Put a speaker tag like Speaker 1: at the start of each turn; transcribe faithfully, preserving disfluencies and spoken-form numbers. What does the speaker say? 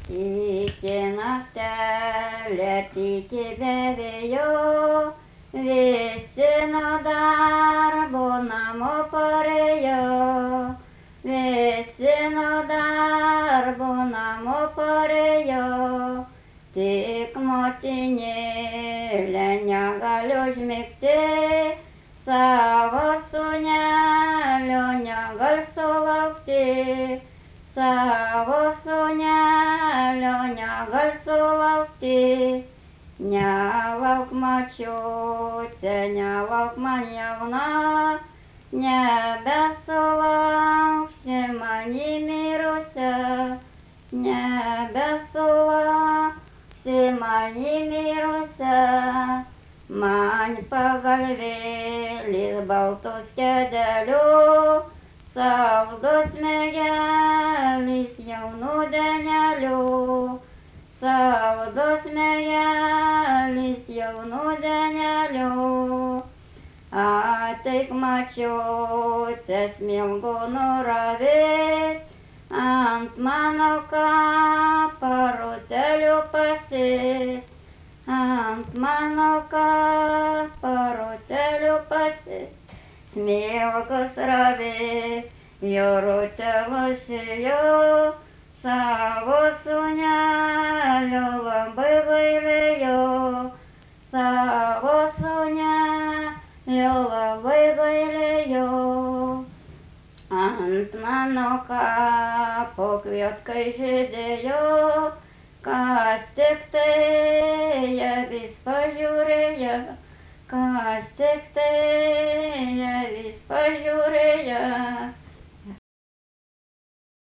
Speaker 1: Iki naktelė, iki be vėjo, visi nuo darbo namo parėjo, visi nuo darbo namo parėjo, tik motinėlė negaliu užmigti, savo sūnelio negal sulaukti, savo sūnelio negal sulaukti. Nelauk močiute, nelauk man jauna, nebesulauksi mani mirusią, nebesulauksi mani mirusią. Man pagalvėlis baltos kėdelių, saldos mergelis jaunų dienelių, saldos mergelis jaunų dienelių. Ateik močiute smilgų ravėt, ant mano kapo rutelių pasėt, ant mano kapo rutelių pasėt. Smilgus ravėt, jo rutelius ėjo, savo sūnelio labai gailėjo, savo sūnelio labai gailėjo. Ant mano kapo kvietkai žydėjo, kas tik tai ją vis pažiūrėjo, kas tik tai ją vis pažiūrėjo.